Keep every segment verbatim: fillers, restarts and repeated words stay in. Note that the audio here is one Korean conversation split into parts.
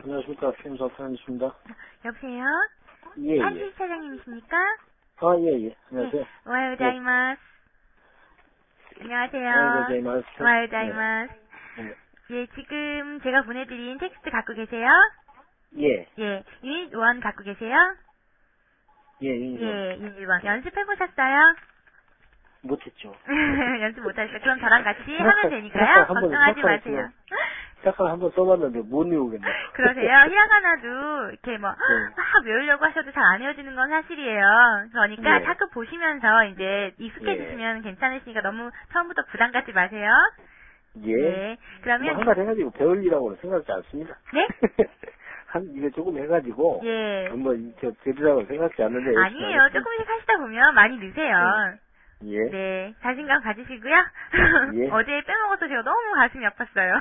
안녕하십니까. 피엠사 편입니다. 여보세요? 예, 한시 예. 사장님이십니까? 아, 예, 예. 안녕하세요. 네. 오하요 고자이마스. 안녕하세요. 오하요 고자이마스. 오하요 고자이마스. 네. 예, 지금 제가 보내드린 텍스트 갖고 계세요? 예. 예, 유닛 일 갖고 계세요? 예, 예. 예, 유닛 일. 연습해보셨어요? 못했죠. 연습 못하셨어요? 그럼 저랑 같이 하면 되니까요. 걱정하지 마세요. 히라카나 한번 써봤는데 못 외우겠네. 그러세요? 히라가나도 이렇게 뭐, 네. 막 외우려고 하셔도 잘 안 외워지는 건 사실이에요. 그러니까 예. 자꾸 보시면서 이제 익숙해지시면 괜찮으시니까 너무 처음부터 부담 갖지 마세요. 예. 네. 그러면. 뭐 한가지 해가지고 배울 일이라고는 생각하지 않습니다. 네? 한, 이거 조금 해가지고. 예. 뭐, 저, 되리라고 생각하지 않는데. 아니에요. 조금씩 하시다 보면 많이 느세요. 네. 예. 네. 자신감 가지시고요. 예. 어제 빼먹어서 제가 너무 가슴이 아팠어요.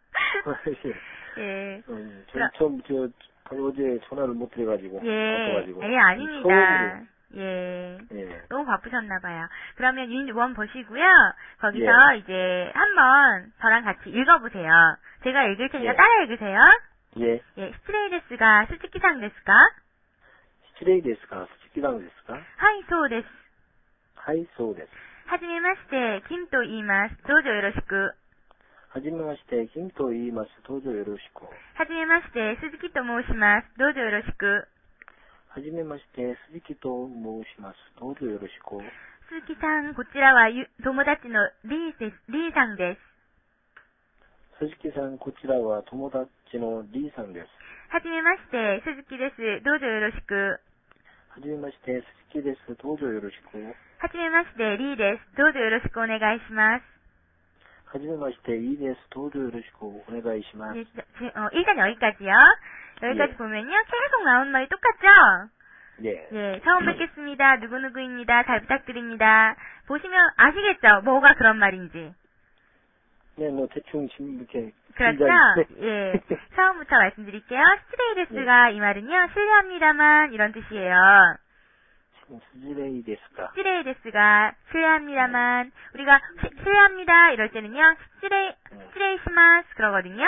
예. 음, 저, 그럼- 처음, 저, 어제 전화를 못 드려가지고. 예. 바빠가지고. 예, 아닙니다. 처음으로. 예. 예. 너무 바쁘셨나봐요. 그러면 유닛 일 보시고요. 거기서 예. 이제 한번 저랑 같이 읽어보세요. 제가 읽을 테니까 예. 따라 읽으세요. 예. 예, 스트레이 데스가 스즈키상 데스까? 失礼ですか好きなんですかはい、そうです。 はいそうですはじめまして、キムと言います。どうぞよろしく。 はじめましてキムと言いますどうぞよろしくはじめまして、鈴木と申します。どうぞよろしく。 はじめまして鈴木と申しますどうぞよろしく鈴木さん、こちらはゆ友達のリーです。リーさんです。 鈴木さんこちらは友達のリーさんですはじめまして、鈴木です。どうぞよろしく。 はじめまして鈴木ですどうぞよろしくはじめまして、リーです。どうぞよろしくお願いします。 はじめましていいですどうぞよろしくお願いします 예, 지- 어, 일단 여기까지요. 여기까지 예. 보면요. 계속 나온 말이 똑같죠? 예. 예, 처음 뵙겠습니다. 누구누구입니다. 잘 부탁드립니다. 보시면 아시겠죠? 뭐가 그런 말인지. 네, 뭐 대충 지금 이렇게 그렇죠? 굉장히- 예. 처음부터 말씀드릴게요. 스트레이데스가 이 말은요. 실례합니다만 이런 뜻이에요. 스즈레이 데스까 스트레이데스가 실례합니다만 우리가 시- 실례합니다 이럴 때는요. 스트레이 스트레이시마스 그러거든요.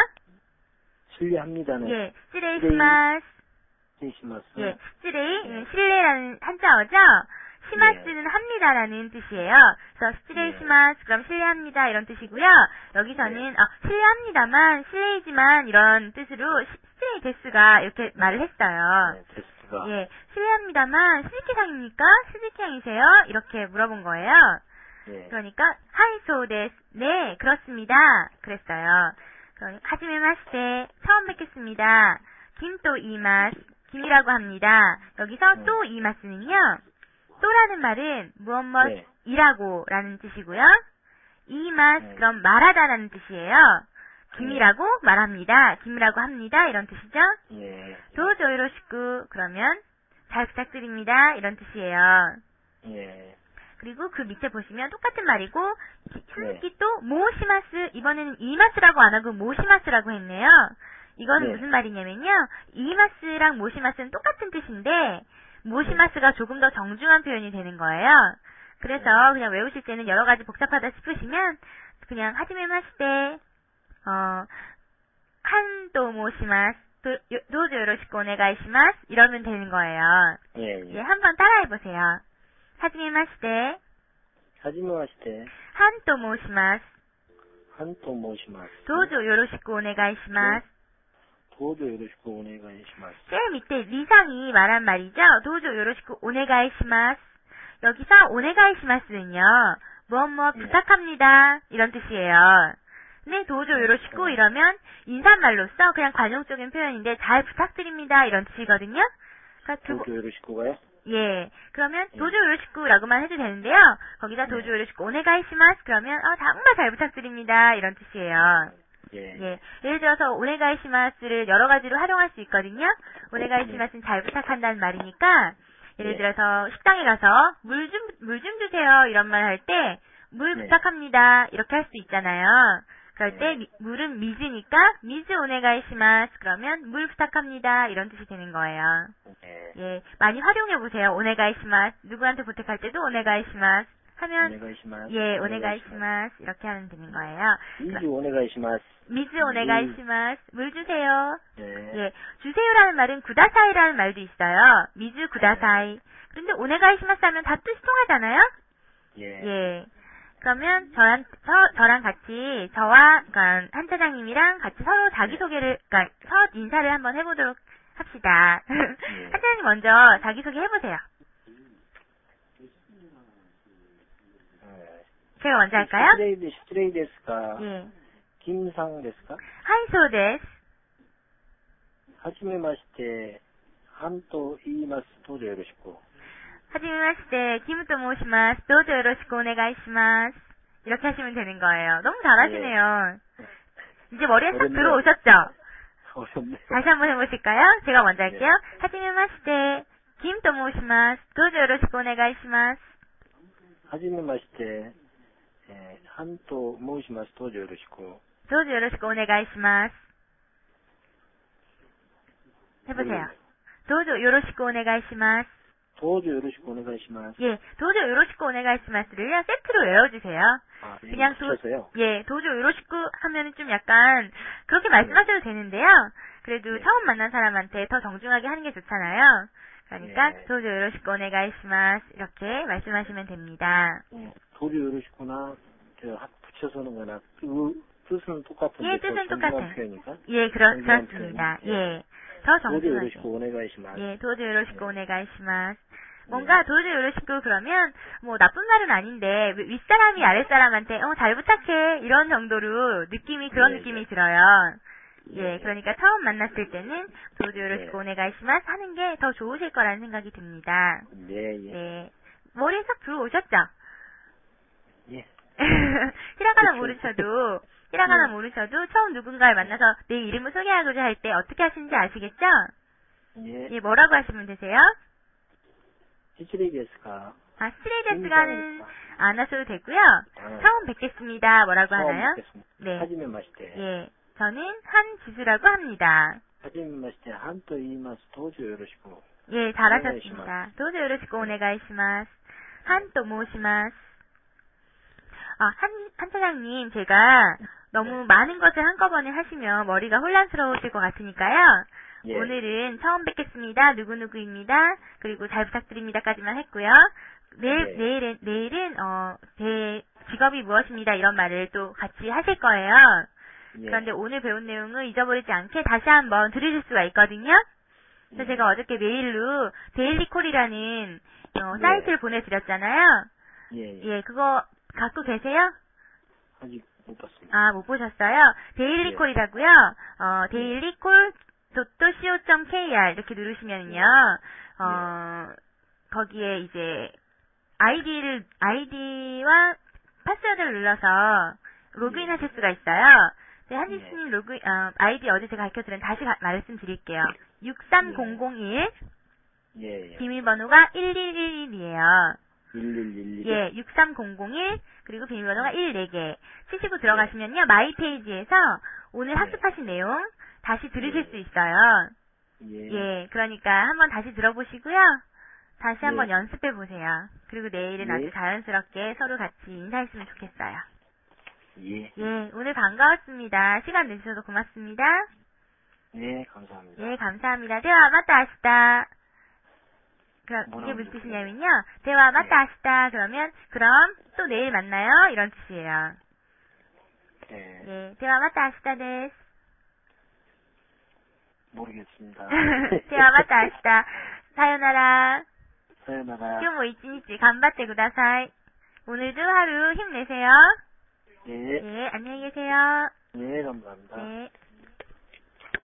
실례합니다는 예. 스트레이시마스. 시마스 예. 스트레이 예, 실례라는 한자어죠. 시마스는 합니다라는 뜻이에요. 그래서 스트레이시마스 그럼 실례합니다 이런 뜻이고요. 여기서는 아, 실례합니다만 실례이지만 이런 뜻으로 시- 스트레이데스가 이렇게 말을 했어요. 네, 데스가 예, 실례합니다만 스즈키상입니까? 스즈키상이세요? 이렇게 물어본 거예요. 예. 그러니까 하이소 데스. 네, 그렇습니다. 그랬어요. 그러니까 하지메 마시테 처음 뵙겠습니다. 김또 이마스 김이라고 합니다. 여기서 음. 또 이마스는요. 또라는 말은 무엇 네. 무엇이라고 라는 뜻이고요. 이마스 네. 그럼 말하다라는 뜻이에요. 김이라고 말합니다. 김이라고 합니다. 이런 뜻이죠. 예. 도저 요로시쿠 그러면 잘 부탁드립니다. 이런 뜻이에요. 예. 그리고 그 밑에 보시면 똑같은 말이고 네. 스즈키 또 모시마스 이번에는 이마스라고 안 하고 모시마스라고 했네요. 이거는 네. 무슨 말이냐면요. 이마스랑 모시마스는 똑같은 뜻인데 모시마스가 조금 더 정중한 표현이 되는 거예요. 그래서 그냥 외우실 때는 여러 가지 복잡하다 싶으시면 그냥 하지메 마시테 어 한도 모시마스 도저 요로시쿠 오네가이시마스 이러면 되는 거예요. 예. 예, 예. 한번 따라해 보세요. 하지메 마시테 하지메 마시테 한도 모시마스 한토 모시마스 도저 요로시쿠 오네가이시마스 도저 요로시쿠 오네가이시마스 제일 밑에 리상이 말한 말이죠. 도저 요로시쿠 오네가이시마스 여기서 오네가이시마스는요. 무엇 무엇 네. 부탁합니다. 이런 뜻이에요. 네, 도저 요로시쿠 이러면 인사말로써 그냥 관용적인 표현인데 잘 부탁드립니다. 이런 뜻이거든요. 그러니까 두, 도저 요로시쿠가요? 예. 그러면 예. 도저 요로시쿠라고만 해도 되는데요. 거기다 네. 도저 요로시쿠 오네가이시마스 그러면 어, 정말 잘 부탁드립니다. 이런 뜻이에요. 예. 예. 예를 들어서 오네가이시마스를 여러 가지로 활용할 수 있거든요. 오네가이시마스는 잘 부탁한다는 말이니까 예를 네. 들어서 식당에 가서 물 좀 물 좀 주세요 이런 말 할 때 물 네. 부탁합니다 이렇게 할 수 있잖아요. 그럴 때 네. 미, 물은 미즈니까 미즈 오네가이시마스 그러면 물 부탁합니다 이런 뜻이 되는 거예요. 예. 예, 많이 활용해 보세요. 오네가이시마스 누구한테 부탁할 때도 오네가이시마스 하면 오네가이시마스 예 오네가이시마스 이렇게 하면 되는 거예요. 미즈 오네가이시마스 미즈 오네가이시마스 물 주세요. 예. 예, 예, 주세요라는 말은 구다사이라는 말도 있어요. 미즈 구다사이. 그런데 오네가이시마스 하면 다 뜻이 통하잖아요? 예. 예. 그러면 저랑, 저, 저랑 같이, 저와, 그니까, 한 차장님이랑 같이 서로 자기소개를, 그니까, 첫 인사를 한번 해보도록 합시다. 예. 한 차장님 먼저 자기소개 해보세요. 예. 제가 먼저 할까요? 失礼で、失礼ですか 예. キムさんですか 하이소 데스. はじめまして、ハンと言います。どうぞよろしく。 하지메마시테, 김또 모시마스. 도저 요로시ku 오네가이시마스. 이렇게 하시면 되는 거예요. 너무 잘하시네요. 이제 머리에 싹 들어오셨죠? 어렵네요. 다시 한번 해보실까요? 제가 먼저 할게요. 네. 하지메마시테, 김또 모시마스. 도저 요로시ku 오네가이시마스. はじめまして、えー、ハンと申します。どうぞよろしく。 도저 요로시ku 오네가이시마스. 해보세요. 도저 요로시ku 오네가이시마스. どうぞよろしくお願いします。 예, 도저 요로시ku 오네가이시마스를요, 세트로 외워주세요. 아, 그냥 도, 붙여서요? 예, 도저 요로시ku 하면은 좀 약간, 그렇게 말씀하셔도 되는데요. 그래도 네. 처음 만난 사람한테 더 정중하게 하는 게 좋잖아요. 그러니까, 네. 도저 요로시ku 오네가이시마스. 이렇게 말씀하시면 됩니다. 예, 도저 요로시구나. 붙여서는 거나, 그, 뜻은 똑같은데. 예, 뜻은 똑같아요. 표현이니까? 예, 그렇, 정중한 그렇습니다. 표현이? 예. 더 도저 정중하게. 요로시고 오네가이시마스. 예, 도저 요로시ku 오네가이시마스. 네. 뭔가 도저 요로시ku 그러면 뭐 나쁜 말은 아닌데 위- 윗사람이 아랫사람한테 어 잘 부탁해 이런 정도로 느낌이 그런 네, 느낌이 네. 들어요. 예, 네. 그러니까 처음 만났을 때는 도저 요로시ku 네. 오네가이시마스 하는 게 더 좋으실 거라는 생각이 듭니다. 네, 예. 네. 머리에 싹 들어오셨죠? 예. 히라가나 그렇죠. 모르셔도 히라가나 네. 모르셔도 처음 누군가를 만나서 내 이름을 소개하고자 할 때 어떻게 하시는지 아시겠죠? 예. 예, 뭐라고 하시면 되세요? 失礼ですか 아, 스트레이데스가는 안 하셔도 되고요. 아. 처음 뵙겠습니다. 뭐라고 처음 하나요? 뵙겠습니다. 네. 하지메마시테. 예, 저는 한지수라고 합니다. 하지메마시테. 한と言います。どうぞよろしく。 예, 잘하셨습니다. 도저 요로시ku 오네가이시마스. 한또 모시마스. 아, 한, 한 차장님, 제가 너무 네. 많은 것을 한꺼번에 하시면 머리가 혼란스러우실 것 같으니까요. 예. 오늘은 처음 뵙겠습니다. 누구누구입니다. 그리고 잘 부탁드립니다까지만 했고요. 내일, 네. 내일은, 내일은, 어, 제 직업이 무엇입니다. 이런 말을 또 같이 하실 거예요. 예. 그런데 오늘 배운 내용을 잊어버리지 않게 다시 한번 들으실 수가 있거든요. 그래서 예. 제가 어저께 메일로 데일리콜이라는 어, 네. 사이트를 보내드렸잖아요. 예. 예. 예, 그거 갖고 계세요? 아직 못 봤습니다. 아, 못 보셨어요? 데일리콜이라고요. 어, 데일리콜 .co .kr 이렇게 누르시면요. 어, 거기에 이제 아이디를 아이디와 파스워드를 눌러서 로그인 예. 하실 수가 있어요. 네, 한지수님 로그인 어, 아이디 어제 제가 가르쳐드린 다시 가, 말씀드릴게요. 육삼공공일 예. 예. 비밀번호가 일일일일이에요. 일일일일. 예, 육삼공공일 그리고 비밀번호가 일 네 개 치시고 들어가시면요. 마이 페이지에서 오늘 네. 학습하신 내용 다시 들으실 네. 수 있어요. 예. 예, 그러니까 한번 다시 들어보시고요. 다시 한번 네. 연습해 보세요. 그리고 내일은 네. 아주 자연스럽게 서로 같이 인사했으면 좋겠어요. 예. 예, 오늘 반가웠습니다. 시간 내주셔서 고맙습니다. 네, 감사합니다. 예, 감사합니다. 대화 맞다 하시다. 그럼 이게 뭐라고 무슨 그러세요? 뜻이냐면요. 대화 맞다 네. 하시다. 그러면 그럼 또 내일 만나요. 이런 뜻이에요. 네. 예, 대화 맞다 하시다 데스. 모르겠습니다. 대화 맞다 하시다. 사요나라. 사요나라. 今日も一日頑張ってください. 오늘도 하루 힘내세요. 네. 예, 안녕히 계세요. 네, 감사합니다. 네.